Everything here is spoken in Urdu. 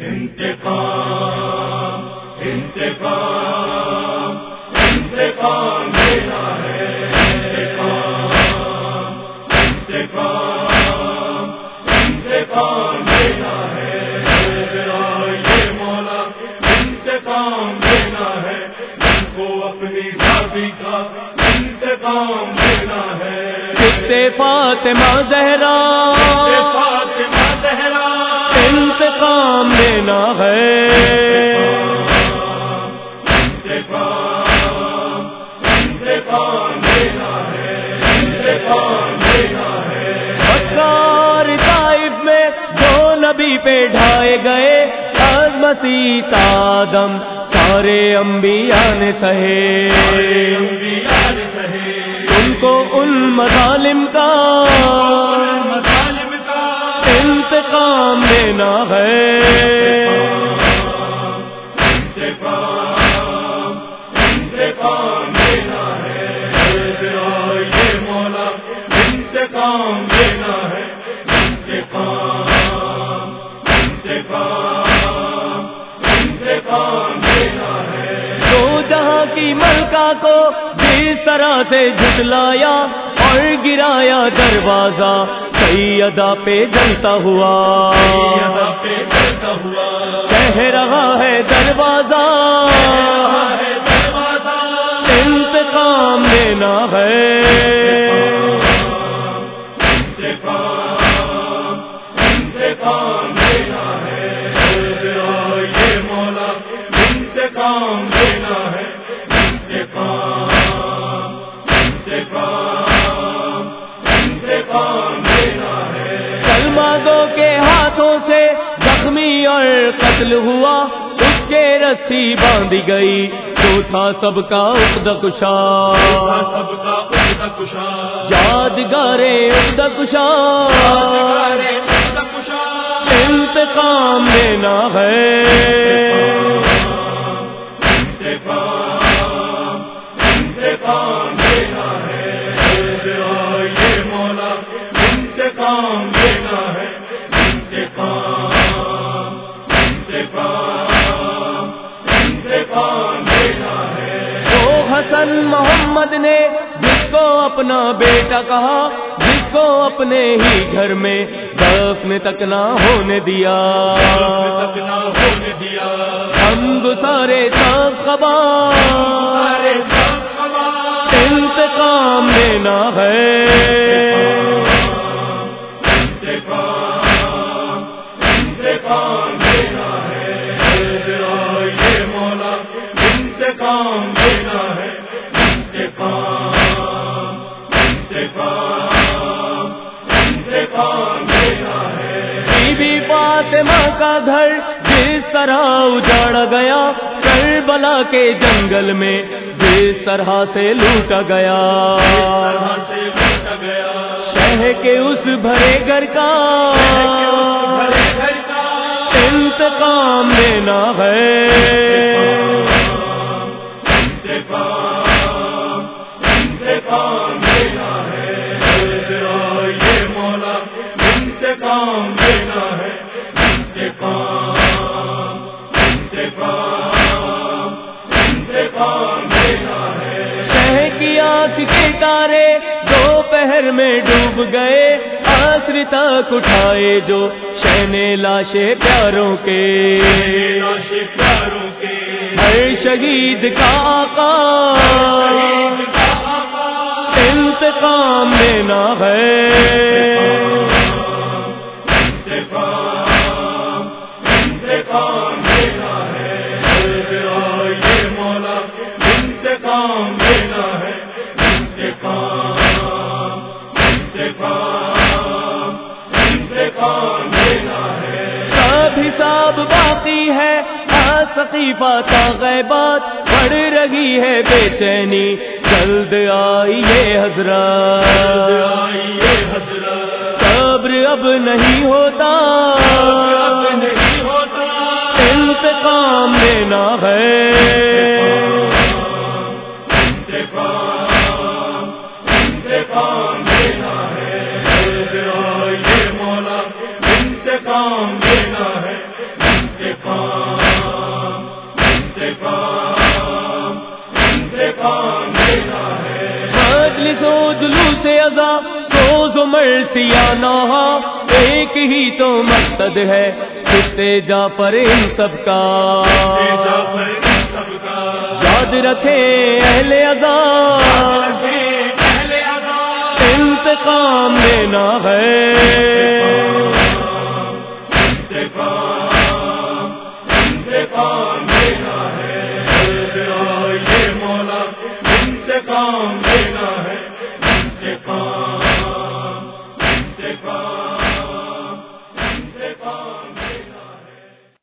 انتقام انتقام انتقام لینا ہے، انتقام انتقام انتقام لینا ہے، یہ مولا انتقام لینا ہے، ان کو اپنی شادی کا انتقام لینا ہے، فاطمہ زہرا فاطمہ زہرا انتقام لینا ہے، انتقام انتقام لینا ہے، انتقام لینا ہے، مکار طائف میں جو نبی پہ ڈھائے گئے، آج مسیح آدم سارے انبیاء نے سہے، انبیاء نے سہے، ان کو ان مظالم کا انتقام لینا ہے، انتقام انتقام لینا ہے، یہ مولا انتقام لینا ہے، انتقام انتقام انتقام لینا ہے، تو جہاں کی ملکہ کو جس طرح سے جھٹلایا اور گرایا دروازہ، سیدہ پہ جلتا ہوا، سیدہ پہ جلتا ہوا، کہہ رہا ہے دروازہ انتقام لینا ہے، انتقام انتقام لینا ہے، یہ مولا انتقام لینا ہے، انتقام انتقام انتقام لینا ہے، سلمانوں کے ہاتھوں سے زخمی اور قتل ہوا، اس کے رسی باندھی گئی، تو تھا سب کا عقدہ کشا، سب کا عقدہ کشا، یادگار عقدہ کشا، یادگار عقدہ کشا، انتقام لینا ہے، انتقام انتقام لینا ہے، یہ مولا انتقام لینا ہے، انتقام انتقام انتقام لینا ہے، وہ حسن محمد نے جس کو اپنا بیٹا کہا، جس کو اپنے ہی گھر میں دفن تک نہ ہونے دیا، تک نہ ہونے دیا، ہم گزارے سب خبر انتقام لینا ہے، انتقام انتقام لینا ہے، یہ مولا انتقام لینا ہے، انتقام انتقام انتقام لینا ہے، بی بی فاطمہ کا گھر جس طرح اجاڑا گیا، کربلا کے جنگل میں جس طرح سے لوٹا گیا، سے لوٹا گیا، شہ کے اس بھرے گھر کا انتقام لینا ہے، انتقام انتقام لینا ہے، یہ مولا انتقام لینا ہے، انتقام انتقام انتقام لینا ہے، شہ کی آنکھ کے تارے دوپہر میں ڈوب گئے، عصر تک اٹھائے جو شہنے لاشیں پیاروں کے، لاشیں پیاروں کے، ہر شہید کا آقا انتقام لینا ہے، انتقام انتقام لینا ہے، یہ مولا انتقام لینا ہے، انتقام انتقام انتقام لینا ہے، سب حساب باقی ہے، سقیفہ کا غیبات بڑھ رہی ہے بے چینی، جلد آئیے حضرت، آئیے حضرت، صبر اب نہیں ہوتا، اب نہیں ہوتا، انتقام لینا ہے، انتقام انتقام لینا ہے، یہ مولا انتقام لینا ہے، انتقام انتقام انتقام لینا ہے مجلس و جلوس ازا سوز و مرثیہ نوحہ ایک ہی تو مقصد ہے ستے جا پر ان سب کا یاد رکھے اہل ازا انتقام لینا ہے انتقام انتقام لینا ہے یہ مولا انتقام لینا